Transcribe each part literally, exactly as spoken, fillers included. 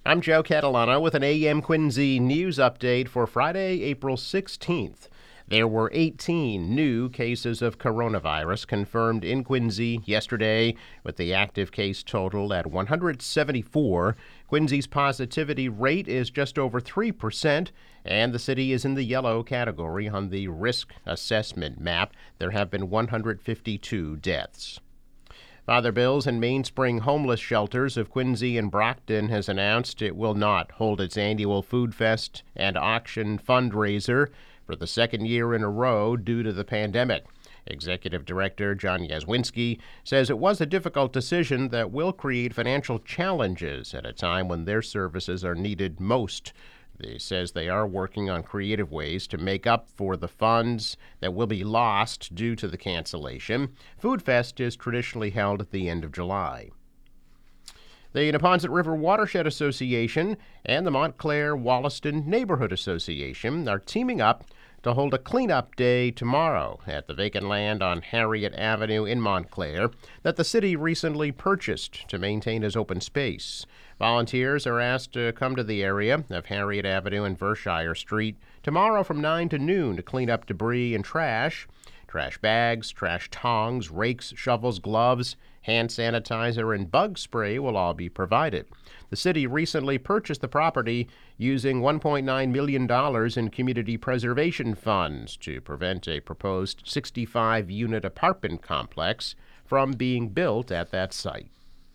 I'm Joe Catalano with an A M Quincy news update for Friday, April sixteenth. There were eighteen new cases of coronavirus confirmed in Quincy yesterday, with the active case total at one hundred seventy-four. Quincy's positivity rate is just over three percent, and the city is in the yellow category on the risk assessment map. There have been one hundred fifty-two deaths. Father Bill's and Mainspring Homeless Shelters of Quincy and Brockton has announced it will not hold its annual Food Fest and auction fundraiser for the second year in a row due to the pandemic. Executive Director John Yazwinski says it was a difficult decision that will create financial challenges at a time when their services are needed most. He says they are working on creative ways to make up for the funds that will be lost due to the cancellation. Food Fest is traditionally held at the end of July. The Neponset River Watershed Association and the Montclair Wollaston Neighborhood Association are teaming up to hold a cleanup day tomorrow at the vacant land on Harriet Avenue in Montclair that the city recently purchased to maintain as open space. Volunteers are asked to come to the area of Harriet Avenue and Vershire Street tomorrow from nine to noon to clean up debris and trash. Trash bags, trash tongs, rakes, shovels, gloves, hand sanitizer, and bug spray will all be provided. The city recently purchased the property using one point nine million dollars in community preservation funds to prevent a proposed sixty-five unit apartment complex from being built at that site.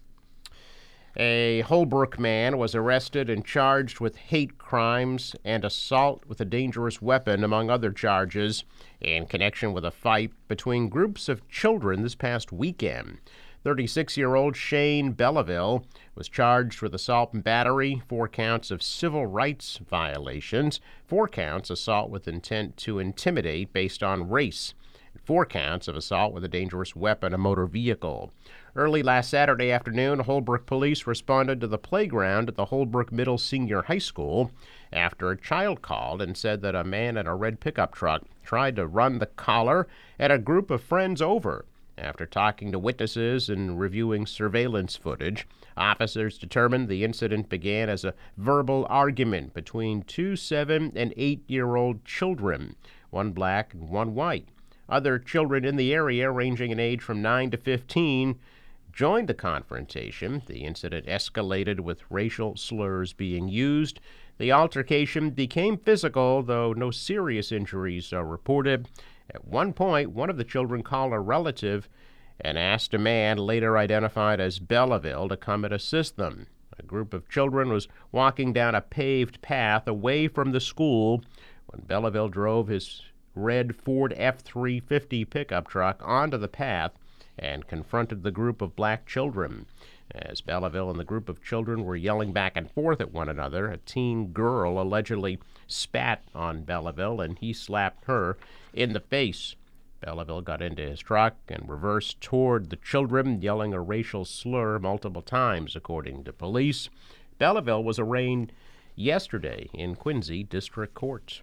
A Holbrook man was arrested and charged with hate crimes and assault with a dangerous weapon, among other charges, in connection with a fight between groups of children this past weekend. thirty-six-year-old Shane Belleville was charged with assault and battery, four counts of civil rights violations, four counts assault with intent to intimidate based on race, and four counts of assault with a dangerous weapon, a motor vehicle. Early last Saturday afternoon, Holbrook police responded to the playground at the Holbrook Middle Senior High School after a child called and said that a man in a red pickup truck tried to run the collar at a group of friends over. After talking to witnesses and reviewing surveillance footage, officers determined the incident began as a verbal argument between two seven- and eight-year-old children, one black and one white. Other children in the area, ranging in age from nine to fifteen, joined the confrontation. The incident escalated with racial slurs being used. The altercation became physical, though no serious injuries are reported. At one point, one of the children called a relative and asked a man, later identified as Belleville, to come and assist them. A group of children was walking down a paved path away from the school when Belleville drove his red Ford F three fifty pickup truck onto the path and confronted the group of black children. As Belleville and the group of children were yelling back and forth at one another, a teen girl allegedly spat on Belleville and he slapped her in the face. Belleville got into his truck and reversed toward the children, yelling a racial slur multiple times, according to police. Belleville was arraigned yesterday in Quincy District Court.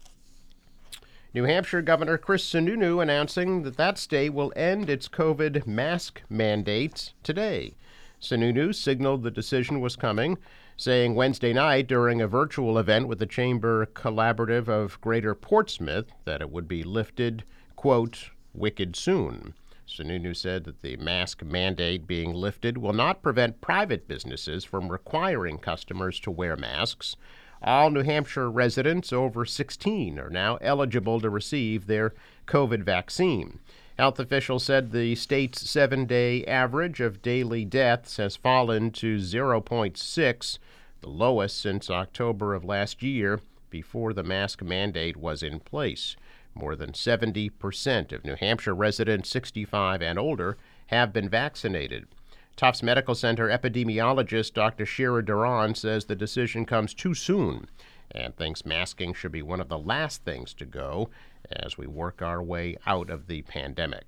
New Hampshire Governor Chris Sununu announcing that that state will end its COVID mask mandates today. Sununu signaled the decision was coming, saying Wednesday night during a virtual event with the Chamber Collaborative of Greater Portsmouth that it would be lifted, quote, wicked soon. Sununu said that the mask mandate being lifted will not prevent private businesses from requiring customers to wear masks. All New Hampshire residents over sixteen are now eligible to receive their COVID vaccine. Health officials said the state's seven-day average of daily deaths has fallen to zero point six, the lowest since October of last year, before the mask mandate was in place. More than seventy percent of New Hampshire residents sixty-five and older have been vaccinated. Tufts Medical Center epidemiologist Doctor Shira Duran says the decision comes too soon and thinks masking should be one of the last things to go as we work our way out of the pandemic.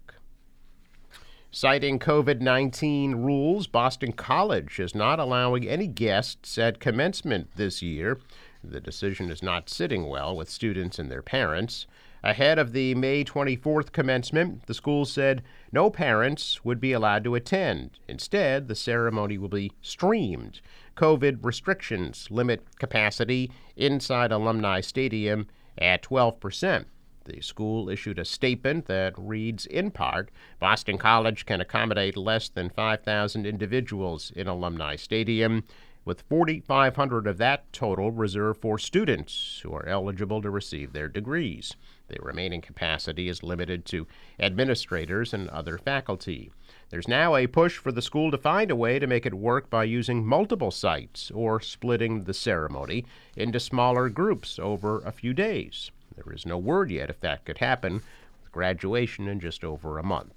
Citing COVID nineteen rules, Boston College is not allowing any guests at commencement this year. The decision is not sitting well with students and their parents. Ahead of the May twenty-fourth commencement, the school said no parents would be allowed to attend. Instead, the ceremony will be streamed. COVID restrictions limit capacity inside Alumni Stadium at twelve percent. The school issued a statement that reads, in part, Boston College can accommodate less than five thousand individuals in Alumni Stadium, with four thousand five hundred of that total reserved for students who are eligible to receive their degrees. The remaining capacity is limited to administrators and other faculty. There's now a push for the school to find a way to make it work by using multiple sites or splitting the ceremony into smaller groups over a few days. There is no word yet if that could happen, with graduation in just over a month.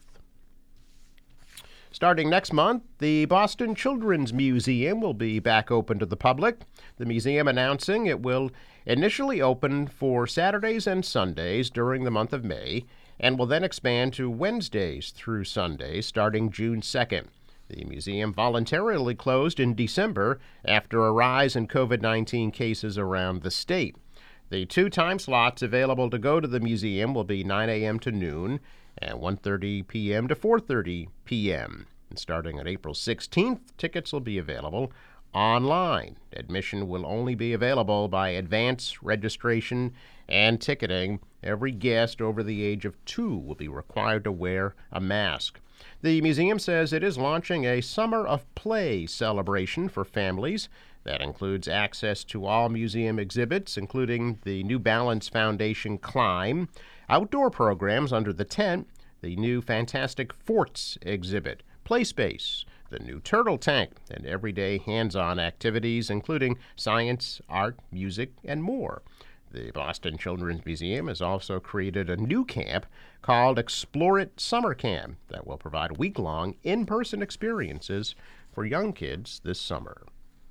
Starting next month, the Boston Children's Museum will be back open to the public. The museum announcing it will initially open for Saturdays and Sundays during the month of May and will then expand to Wednesdays through Sundays starting June second. The museum voluntarily closed in December after a rise in COVID nineteen cases around the state. The two time slots available to go to the museum will be nine a.m. to noon and one thirty p.m. to four thirty p.m. And starting on April sixteenth, tickets will be available online. Admission will only be available by advance registration and ticketing. Every guest over the age of two will be required to wear a mask. The museum says it is launching a Summer of Play celebration for families. That includes access to all museum exhibits, including the New Balance Foundation Climb, outdoor programs under the tent, the new Fantastic Forts exhibit, Play Space, the new Turtle Tank, and everyday hands-on activities, including science, art, music, and more. The Boston Children's Museum has also created a new camp called Explore It Summer Camp that will provide week-long in-person experiences for young kids this summer.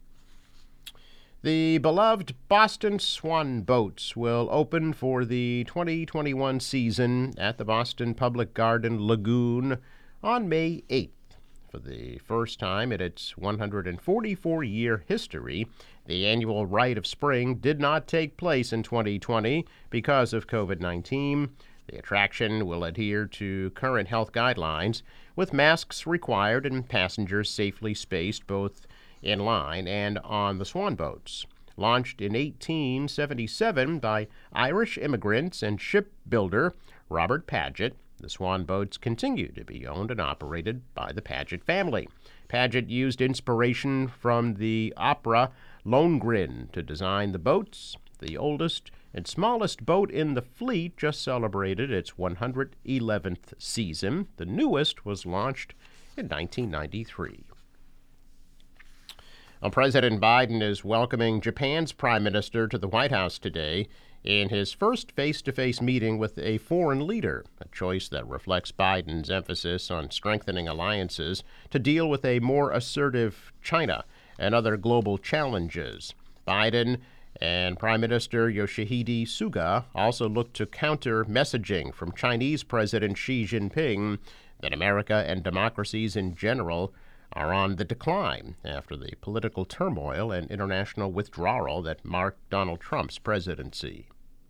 The beloved Boston Swan Boats will open for the twenty twenty-one season at the Boston Public Garden Lagoon on May eighth. For the first time in its one hundred forty-four year history, the annual Rite of Spring did not take place in twenty twenty because of COVID nineteen. The attraction will adhere to current health guidelines, with masks required and passengers safely spaced both in line and on the swan boats. Launched in eighteen seventy-seven by Irish immigrants and shipbuilder Robert Paget, the swan boats continue to be owned and operated by the Paget family. Paget used inspiration from the opera Lohengrin to design the boats. The oldest and smallest boat in the fleet just celebrated its one hundred eleventh season. The newest was launched in nineteen ninety-three. Well, President Biden is welcoming Japan's prime minister to the White House today in his first face-to-face meeting with a foreign leader, a choice that reflects Biden's emphasis on strengthening alliances to deal with a more assertive China and other global challenges. Biden and Prime Minister Yoshihide Suga also look to counter messaging from Chinese President Xi Jinping that America and democracies in general are on the decline after the political turmoil and international withdrawal that marked Donald Trump's presidency.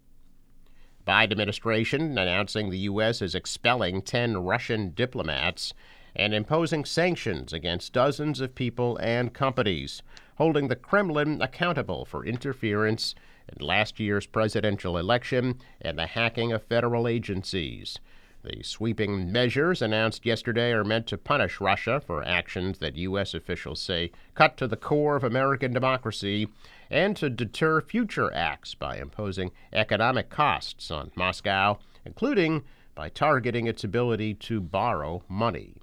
Biden administration announcing the U S is expelling ten Russian diplomats and imposing sanctions against dozens of people and companies, holding the Kremlin accountable for interference in last year's presidential election and the hacking of federal agencies. The sweeping measures announced yesterday are meant to punish Russia for actions that U S officials say cut to the core of American democracy and to deter future acts by imposing economic costs on Moscow, including by targeting its ability to borrow money.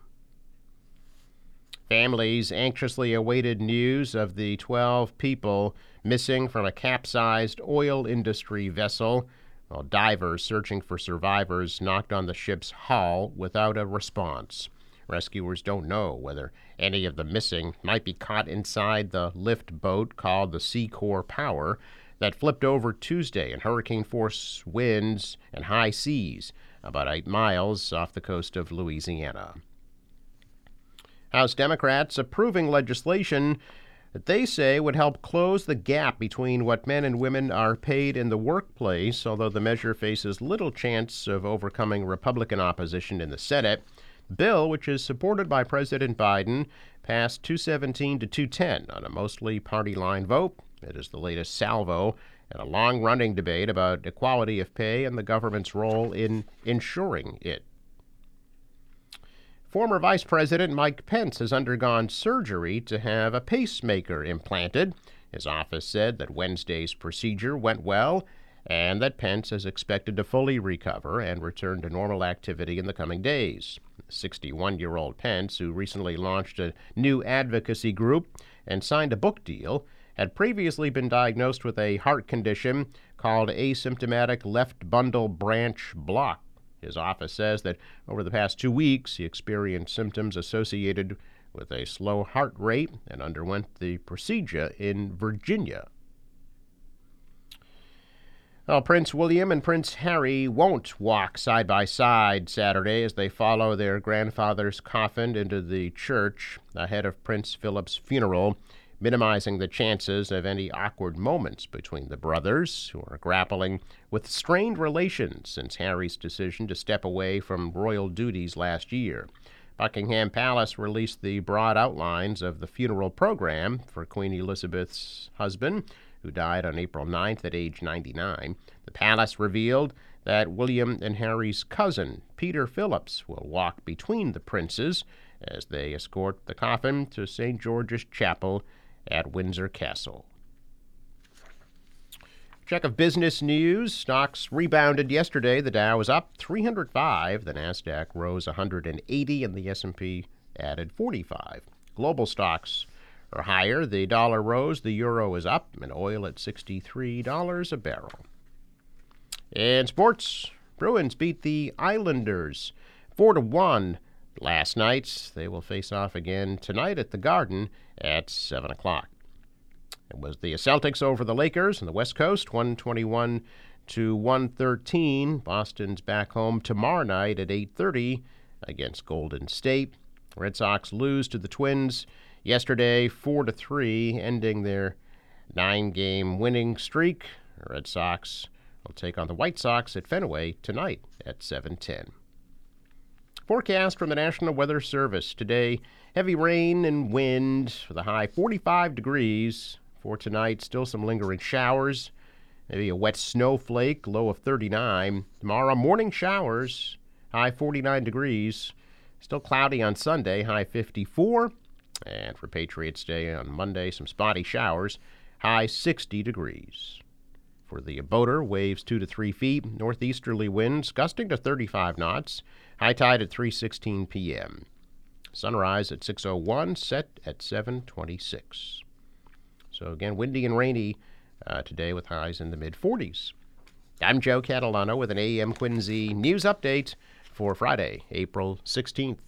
Families anxiously awaited news of the twelve people missing from a capsized oil industry vessel, while divers searching for survivors knocked on the ship's hull without a response. Rescuers don't know whether any of the missing might be caught inside the lift boat called the Seacor Power that flipped over Tuesday in hurricane-force winds and high seas about eight miles off the coast of Louisiana. House Democrats approving legislation that they say would help close the gap between what men and women are paid in the workplace, although the measure faces little chance of overcoming Republican opposition in the Senate. The bill, which is supported by President Biden, passed two seventeen to two ten on a mostly party-line vote. It is the latest salvo in a long-running debate about equality of pay and the government's role in ensuring it. Former Vice President Mike Pence has undergone surgery to have a pacemaker implanted. His office said that Wednesday's procedure went well and that Pence is expected to fully recover and return to normal activity in the coming days. sixty-one-year-old Pence, who recently launched a new advocacy group and signed a book deal, had previously been diagnosed with a heart condition called asymptomatic left bundle branch block. His office says that over the past two weeks, he experienced symptoms associated with a slow heart rate and underwent the procedure in Virginia. Well, Prince William and Prince Harry won't walk side by side Saturday as they follow their grandfather's coffin into the church ahead of Prince Philip's funeral, minimizing the chances of any awkward moments between the brothers, who are grappling with strained relations since Harry's decision to step away from royal duties last year. Buckingham Palace released the broad outlines of the funeral program for Queen Elizabeth's husband, who died on April ninth at age ninety-nine. The palace revealed that William and Harry's cousin, Peter Phillips, will walk between the princes as they escort the coffin to Saint George's Chapel at Windsor Castle. Check of business news. Stocks rebounded yesterday. The Dow was up three hundred five. The Nasdaq rose one hundred eighty, and the S and P added forty-five. Global stocks are higher. The dollar rose, the euro is up, and oil at sixty-three dollars a barrel. In sports, Bruins beat the Islanders four to one last night. They will face off again tonight at the Garden at seven o'clock. It was the Celtics over the Lakers on the West Coast, one twenty-one to one thirteen. Boston's back home tomorrow night at eight thirty against Golden State. Red Sox lose to the Twins yesterday, four to three, ending their nine-game winning streak. The Red Sox will take on the White Sox at Fenway tonight at seven ten. Forecast from the National Weather Service today: heavy rain and wind with a high forty-five degrees. For tonight, still some lingering showers, maybe a wet snowflake, low of thirty-nine. Tomorrow, morning showers, high forty-nine degrees. Still cloudy on Sunday, high fifty-four. And for Patriots Day on Monday, some spotty showers, high sixty degrees. For the boater, waves two to three feet, northeasterly winds gusting to thirty-five knots, high tide at three sixteen p.m. Sunrise at six oh one, set at seven twenty-six. So again, windy and rainy uh, today with highs in the mid forties. I'm Joe Catalano with an A M Quincy news update for Friday, April sixteenth.